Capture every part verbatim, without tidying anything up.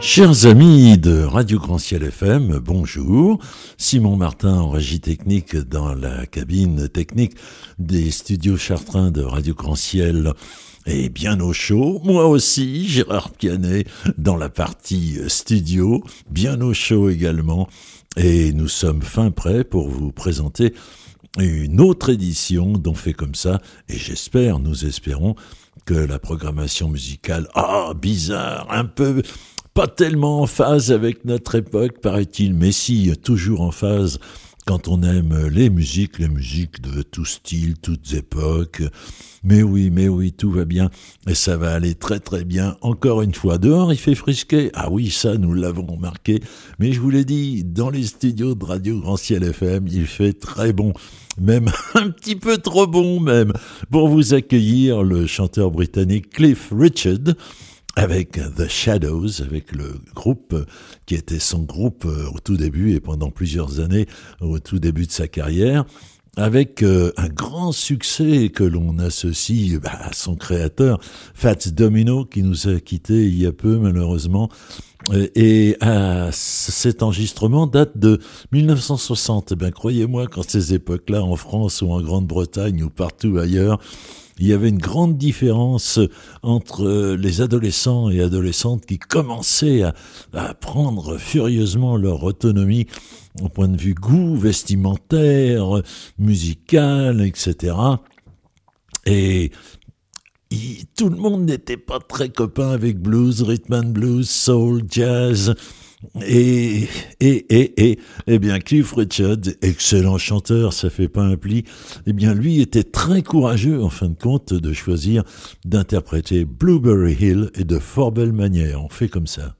Chers amis de Radio Grand Ciel F M, bonjour. Simon Martin en régie technique dans la cabine technique des studios chartrains de Radio Grand Ciel et bien au chaud. Moi aussi, Gérard Pianet dans la partie studio, bien au chaud également. Et nous sommes fin prêts pour vous présenter une autre édition d'On fait comme ça. Et j'espère, nous espérons, que la programmation musicale, ah, bizarre, un peu... pas tellement en phase avec notre époque, paraît-il, mais si, toujours en phase quand on aime les musiques, les musiques de tout style, toutes époques. Mais oui, mais oui, tout va bien, et ça va aller très très bien. Encore une fois, dehors il fait frisquet, ah oui, ça nous l'avons remarqué, mais je vous l'ai dit, dans les studios de Radio Grand Ciel F M, il fait très bon, même un petit peu trop bon même, pour vous accueillir le chanteur britannique Cliff Richard, avec The Shadows, avec le groupe qui était son groupe au tout début et pendant plusieurs années au tout début de sa carrière, avec euh, un grand succès que l'on associe bah, à son créateur, Fats Domino, qui nous a quittés il y a peu malheureusement. Et euh, cet enregistrement date de dix-neuf cent soixante. Eh bien, croyez-moi, qu'en ces époques-là, en France ou en Grande-Bretagne ou partout ailleurs, il y avait une grande différence entre les adolescents et adolescentes qui commençaient à, à prendre furieusement leur autonomie au point de vue goût, vestimentaire, musical, et cetera. Et il, tout le monde n'était pas très copain avec blues, rhythm and blues, soul, jazz... Et, et, et, et, eh bien, Cliff Richard, excellent chanteur, ça fait pas un pli, eh bien, lui était très courageux, en fin de compte, de choisir d'interpréter Blueberry Hill et de fort belle manière. On fait comme ça.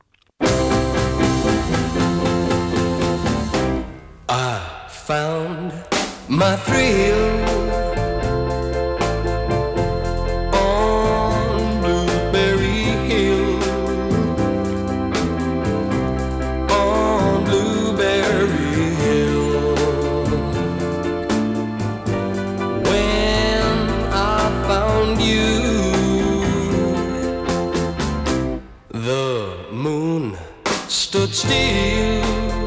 I found my thrill stood still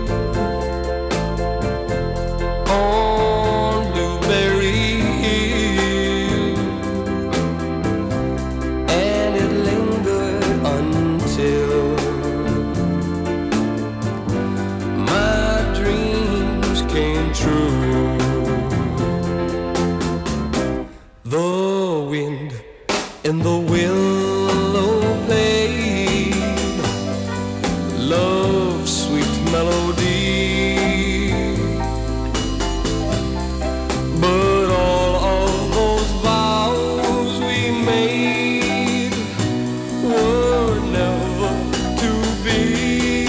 on Blueberry Hill, and it lingered until my dreams came true. The wind and the willow played love's sweet melody, but all of those vows we made were never to be.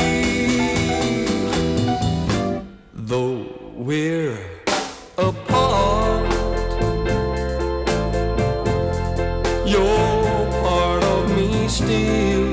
Though we're apart, you're part of me still.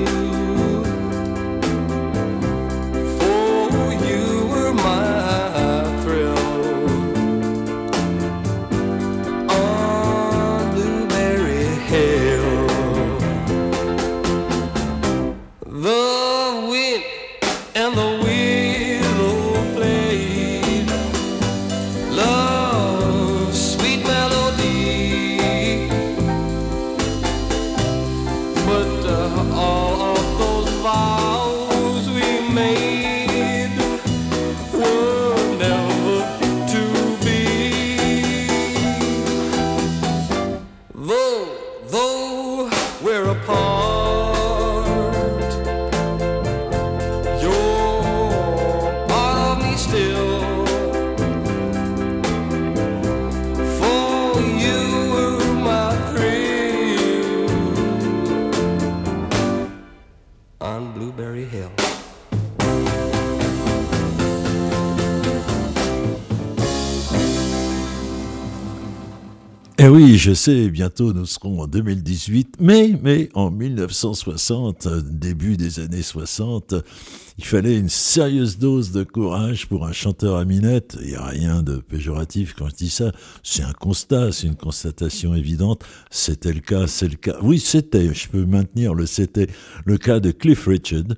Eh oui, je sais, bientôt nous serons en deux mille dix-huit, mais, mais en dix-neuf cent soixante, début des années soixante, il fallait une sérieuse dose de courage pour un chanteur à minette. Il n'y a rien de péjoratif quand je dis ça, c'est un constat, c'est une constatation évidente. C'était le cas, c'est le cas. Oui, c'était, je peux maintenir le c'était, le cas de Cliff Richard,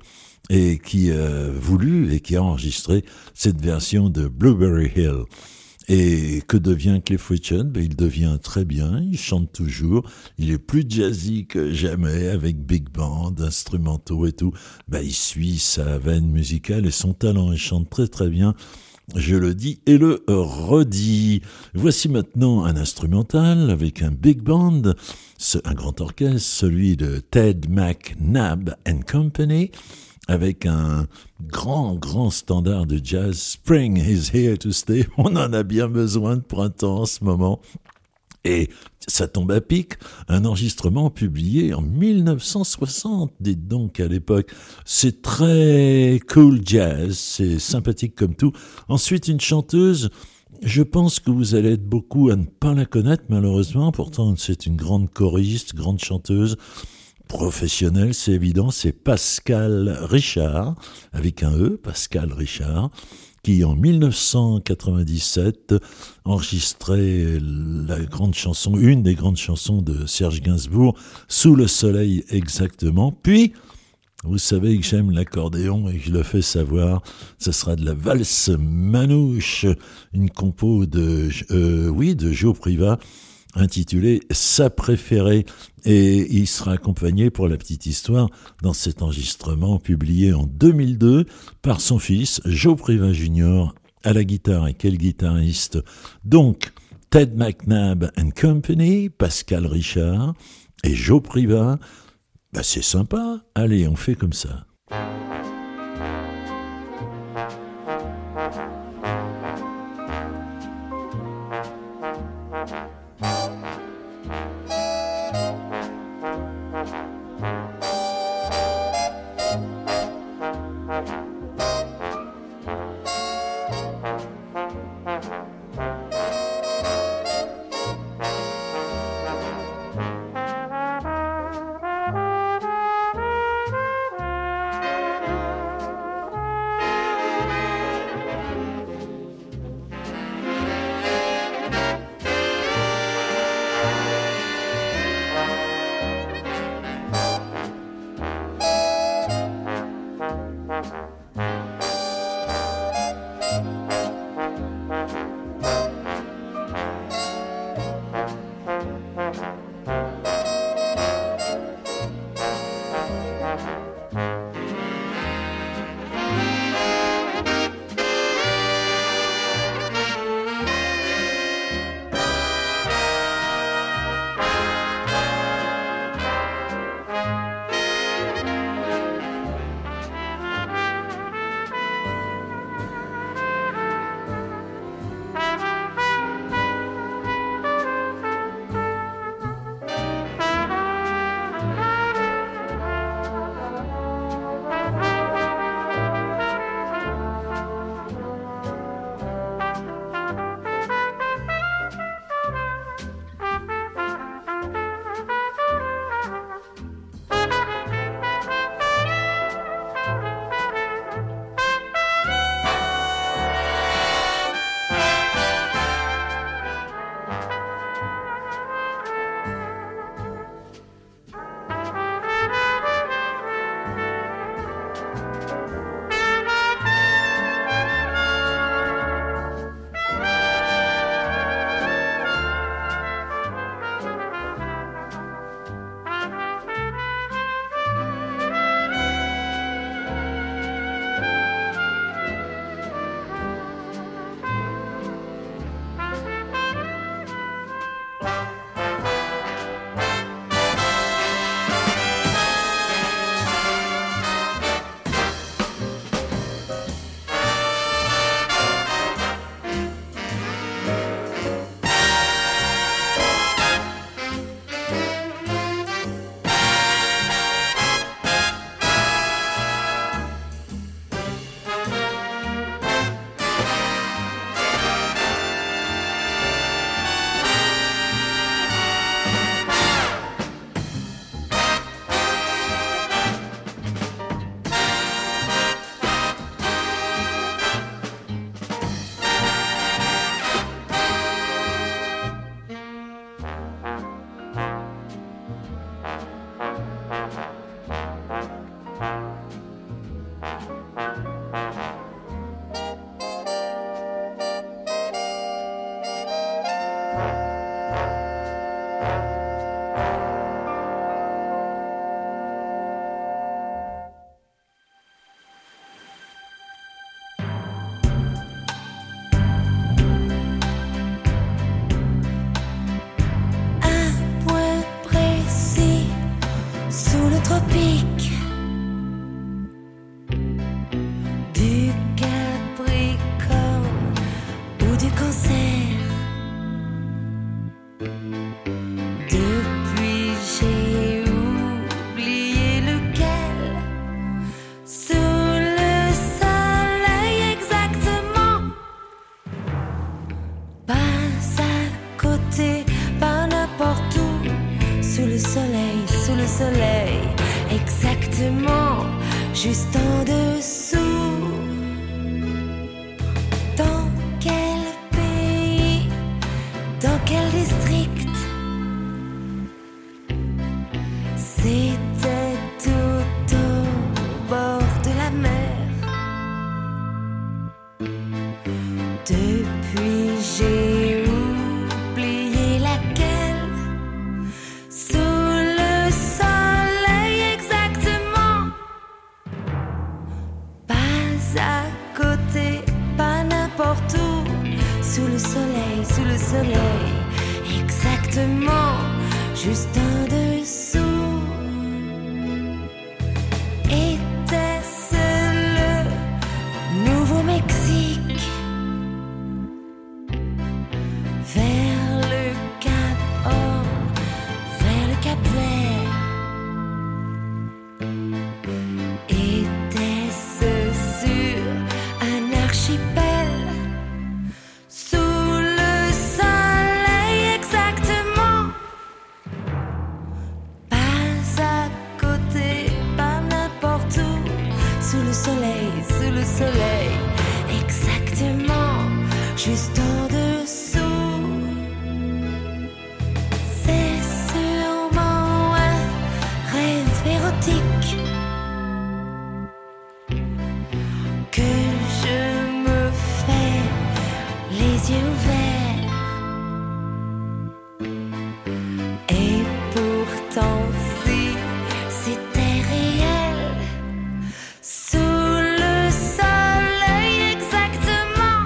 et qui a voulu et qui a enregistré cette version de Blueberry Hill. Et que devient Cliff Richard? Ben, il devient très bien, il chante toujours, il est plus jazzy que jamais, avec big band, instrumentaux et tout. Ben, il suit sa veine musicale et son talent, il chante très très bien, je le dis et le redis. Voici maintenant un instrumental avec un big band, un grand orchestre, celui de Ted McNabb and Company, avec un grand, grand standard de jazz, Spring is here to stay. On en a bien besoin de printemps en ce moment. Et ça tombe à pic, un enregistrement publié en mille neuf cent soixante, dites donc à l'époque. C'est très cool jazz, c'est sympathique comme tout. Ensuite, une chanteuse, je pense que vous allez être beaucoup à ne pas la connaître malheureusement, pourtant c'est une grande choriste, grande chanteuse, professionnelle, c'est évident, c'est Pascal Richard, avec un E, Pascal Richard, qui en mille neuf cent quatre-vingt-dix-sept enregistrait la grande chanson, une des grandes chansons de Serge Gainsbourg, Sous le soleil exactement. Puis, vous savez que j'aime l'accordéon et que je le fais savoir, ce sera de la valse manouche, une compo de, euh, oui, de Joe Privat, intitulé « Sa préférée ». Et il sera accompagné, pour la petite histoire, dans cet enregistrement publié en deux mille deux par son fils, Joe Privat junior, à la guitare. Et quel guitariste! Donc, Ted McNabb and Company, Pascal Richard et Joe Privat, bah c'est sympa. Allez, on fait comme ça. soleil, sous le soleil, exactement, juste en dessous. Dans quel pays, dans quel district? C'était tout au bord de la mer. Depuis j'ai oublié laquelle. Sous le soleil exactement. Pas à côté, pas n'importe où. Sous le soleil, sous le soleil, exactement, juste en dessous. Était-ce le Nouveau-Mexique? Vers le Cap Horn, vers le Cap Vert. Était-ce sur un archipel? Sous le soleil exactement. Pas à côté, pas n'importe où. Sous le soleil, sous le soleil, exactement, juste en dessous. C'est sûrement un rêve érotique que je me fais les yeux ouverts. Et pourtant si c'était réel, sous le soleil exactement,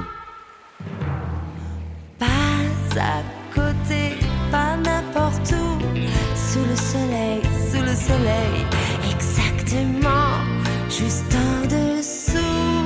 pas à côté, pas n'importe où. Sous le soleil, sous le soleil, exactement, juste en dessous.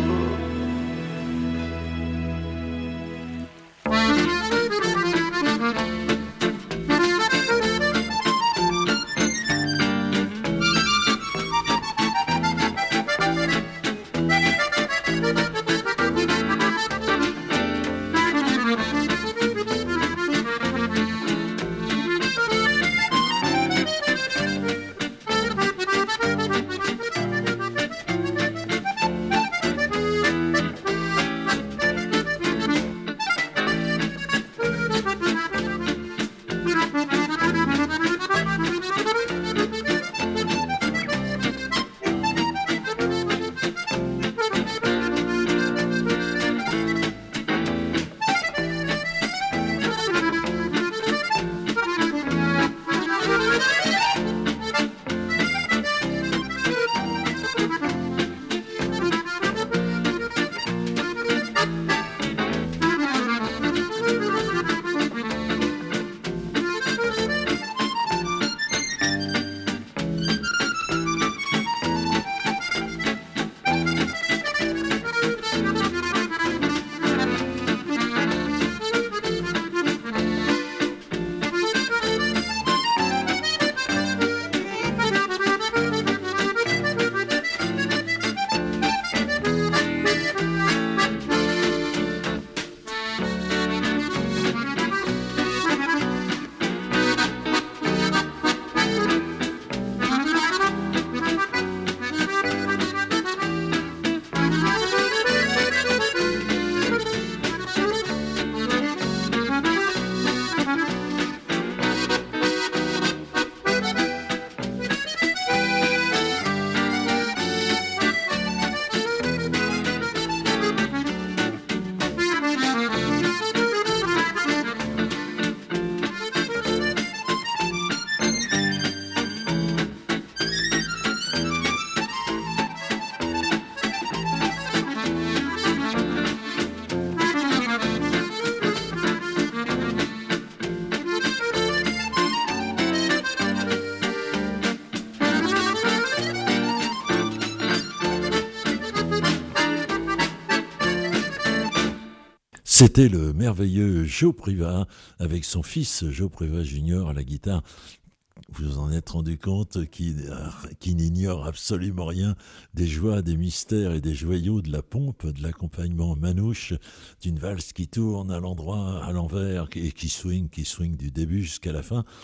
C'était le merveilleux Joe Priva avec son fils Joe Priva Junior à la guitare. Vous vous en êtes rendu compte qui, qui n'ignore absolument rien des joies, des mystères et des joyaux de la pompe, de l'accompagnement manouche, d'une valse qui tourne à l'endroit, à l'envers et qui swing, qui swing du début jusqu'à la fin.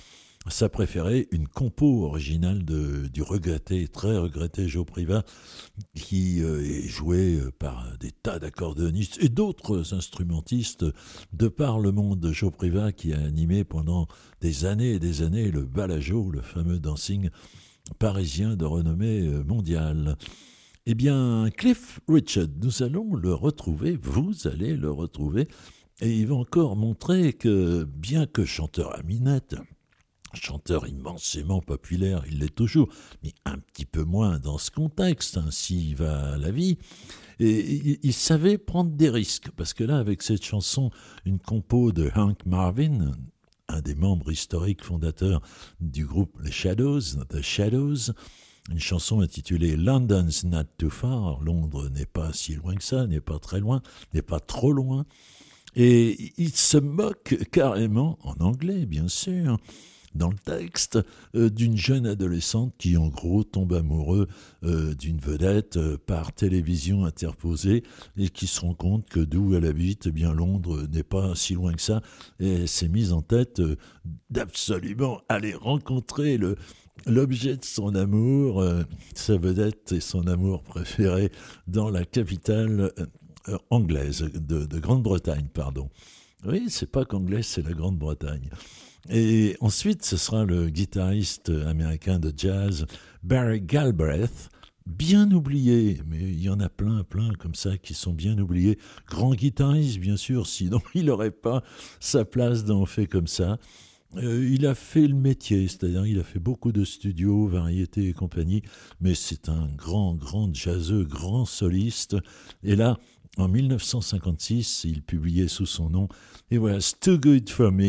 sa préférée, une compo originale de, du regretté, très regretté Joe Priva, qui euh, est joué par des tas d'accordéonistes et d'autres instrumentistes de par le monde. Joe Priva qui a animé pendant des années et des années le Balajo, le fameux dancing parisien de renommée mondiale. Eh bien, Cliff Richard, nous allons le retrouver, vous allez le retrouver, et il va encore montrer que, bien que chanteur à minette, chanteur immensément populaire, il l'est toujours, mais un petit peu moins dans ce contexte, ainsi va la vie, et il, il savait prendre des risques, parce que là, avec cette chanson, une compo de Hank Marvin, un des membres historiques fondateurs du groupe Les Shadows, The Shadows, une chanson intitulée London's Not Too Far, Londres n'est pas si loin que ça, n'est pas très loin, n'est pas trop loin, et il se moque carrément, en anglais bien sûr, dans le texte, euh, d'une jeune adolescente qui en gros tombe amoureux euh, d'une vedette euh, par télévision interposée et qui se rend compte que d'où elle habite, eh bien Londres n'est pas si loin que ça, et elle s'est mise en tête euh, d'absolument aller rencontrer le l'objet de son amour, euh, sa vedette et son amour préféré dans la capitale euh, anglaise, de, de Grande-Bretagne, pardon. Oui, c'est pas qu'anglaise, c'est la Grande-Bretagne. Et ensuite, ce sera le guitariste américain de jazz Barry Galbraith, bien oublié, mais il y en a plein, plein comme ça qui sont bien oubliés. Grand guitariste, bien sûr, sinon il n'aurait pas sa place dans On fait comme ça. Euh, il a fait le métier, c'est-à-dire il a fait beaucoup de studios, variétés et compagnie, mais c'est un grand, grand jazzeux, grand soliste. Et là, en dix-neuf cent cinquante-six, il publiait sous son nom « It was too good for me ».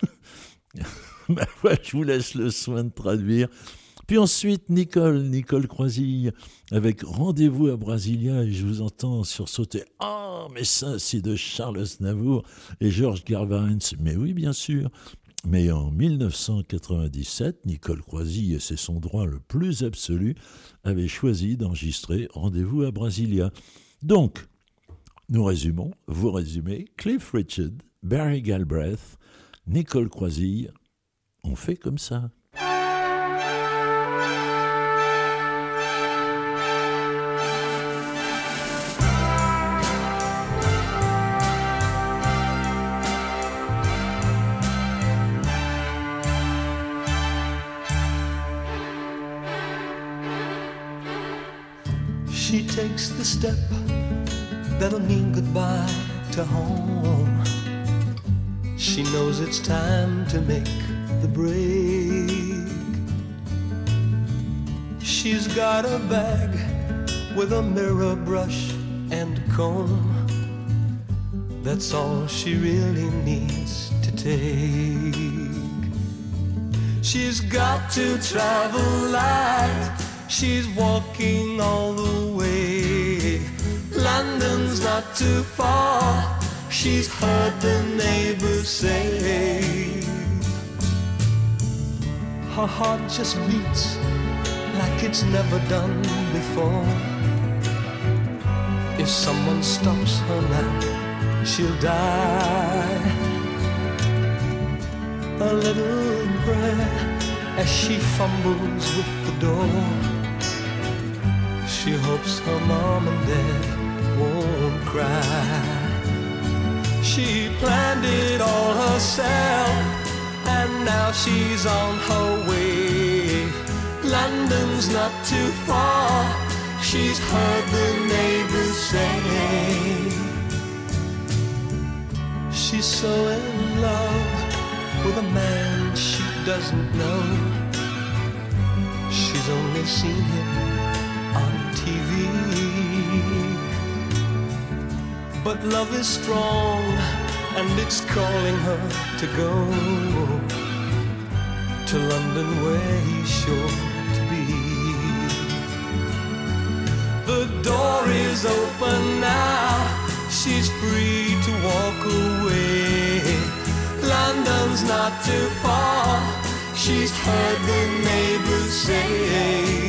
Ben ouais, je vous laisse le soin de traduire. Puis ensuite, Nicole, Nicole Croisille, avec Rendez-vous à Brasilia, et je vous entends sursauter. Ah, oh, mais ça, c'est de Charles Aznavour et George Garvarentz. Mais oui, bien sûr. Mais en dix-neuf cent quatre-vingt-dix-sept, Nicole Croisille, et c'est son droit le plus absolu, avait choisi d'enregistrer Rendez-vous à Brasilia. Donc, nous résumons, vous résumez, Cliff Richard, Barry Galbraith, Nicole Croisille, on fait comme ça. She takes the step that'll mean goodbye to home. She knows it's time to make the break. She's got a bag with a mirror, brush and comb. That's all she really needs to take. She's got to travel light. She's walking all the way. London's not too far. She's heard the neighbors say. Her heart just beats like it's never done before. If someone stops her now, she'll die. A little prayer as she fumbles with the door. She hopes her mom and dad won't cry. She planned it all herself, and now she's on her way. London's not too far, she's heard the neighbors say. She's so in love with a man she doesn't know. She's only seen him on T V. But love is strong, and it's calling her to go to London, where he's sure to be. The door is open now, she's free to walk away. London's not too far, she's heard the neighbors say.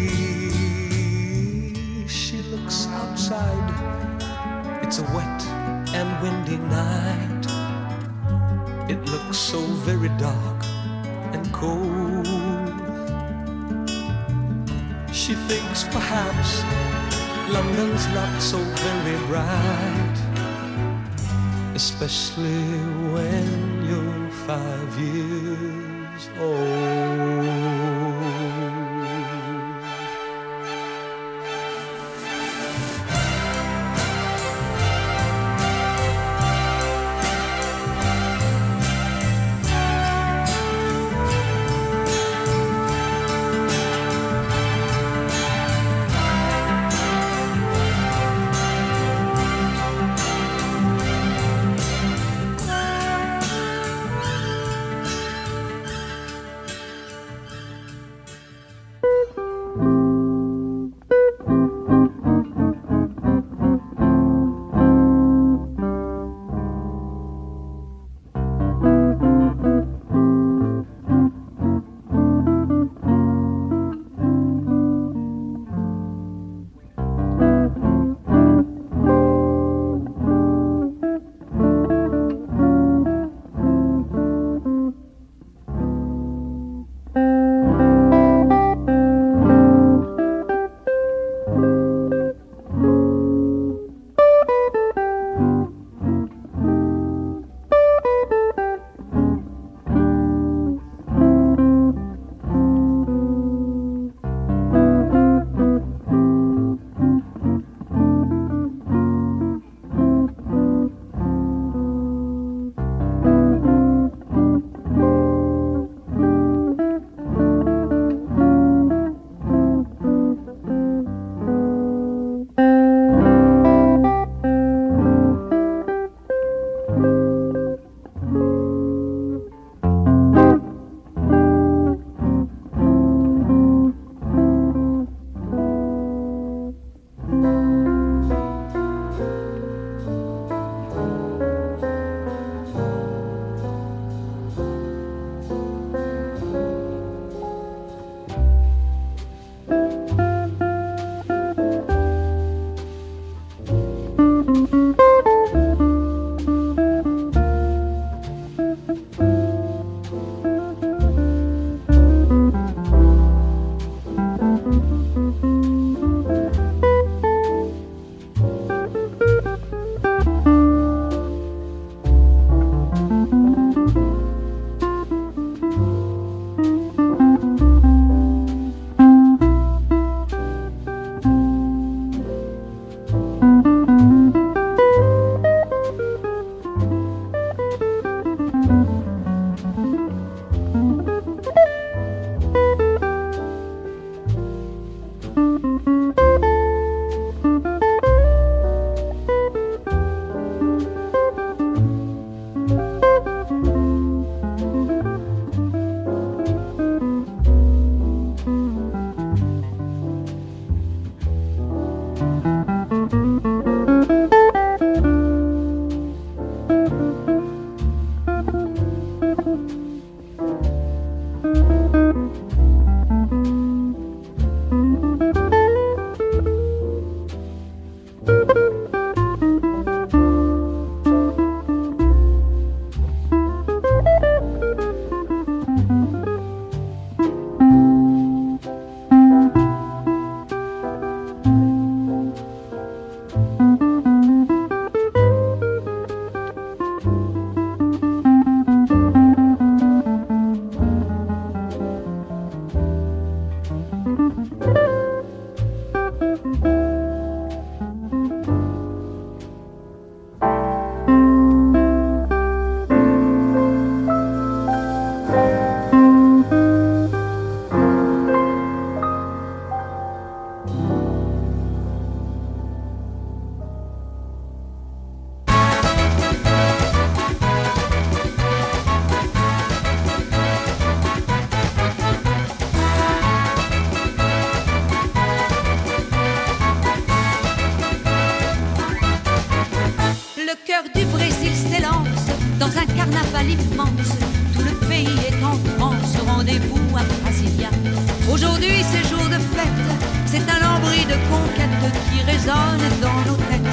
She looks outside, it's a wet and windy night. It looks so very dark and cold. She thinks perhaps London's not so very bright, especially when you're five years old. carnaval immense, tout le pays est en France, rendez-vous à Brasilia. Aujourd'hui c'est jour de fête, c'est un lambris de conquête qui résonne dans nos têtes.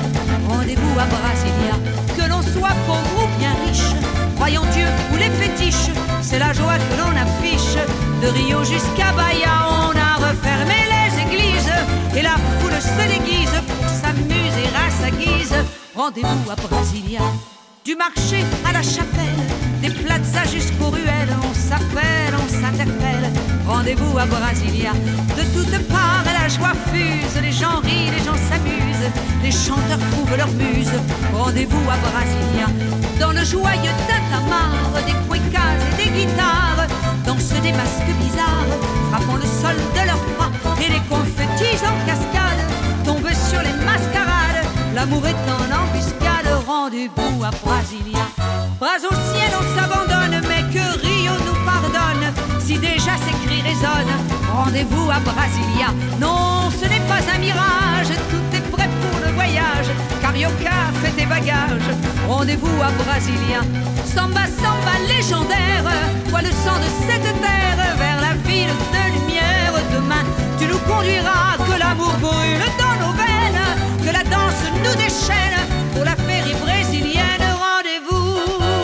rendez-vous à Brasilia. Que l'on soit pauvre ou bien riche, croyant Dieu ou les fétiches, c'est la joie que l'on affiche. De Rio jusqu'à Bahia, on a refermé les églises et la foule se déguise pour s'amuser à sa guise. Rendez-vous à Brasilia. Du marché à la chapelle, des plazas jusqu'aux ruelles, on s'appelle, on s'interpelle. Rendez-vous à Brasilia. De toutes parts la joie fuse, les gens rient, les gens s'amusent, les chanteurs trouvent leur muse. Rendez-vous à Brasilia. Dans le joyeux tintamarre des cuecas et des guitares, dansent des masques bizarres, frappant le sol de leurs pas, et les confettis en cascade tombent sur les mascarades. L'amour est en embuscade, rendez-vous à Brasilia. Bras au ciel, on s'abandonne, mais que Rio nous pardonne, si déjà ces cris résonnent. Rendez-vous à Brasilia. Non, ce n'est pas un mirage, tout est prêt pour le voyage. Carioca, fais tes bagages. Rendez-vous à Brasilia. Samba, samba légendaire, toi le sang de cette terre, vers la ville de lumière. Demain, tu nous conduiras, que l'amour brûle dans nos veines, que la danse nous déchaîne pour la féerie brésilienne. Rendez-vous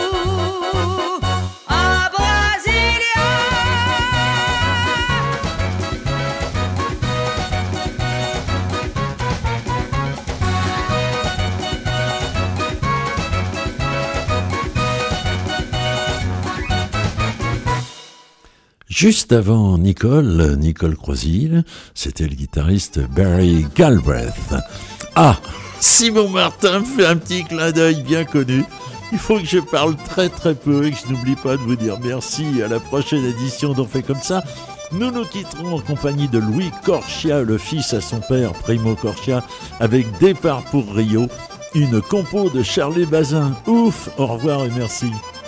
à Brasilia. Juste avant Nicole, Nicole Croisille, c'était le guitariste Barry Galbraith. Ah, Simon Martin me fait un petit clin d'œil bien connu. Il faut que je parle très très peu et que je n'oublie pas de vous dire merci. À la prochaine édition d'On fait comme ça. Nous nous quitterons en compagnie de Louis Corchia, le fils à son père Primo Corchia, avec Départ pour Rio, une compo de Charlie Bazin. Ouf, au revoir et merci.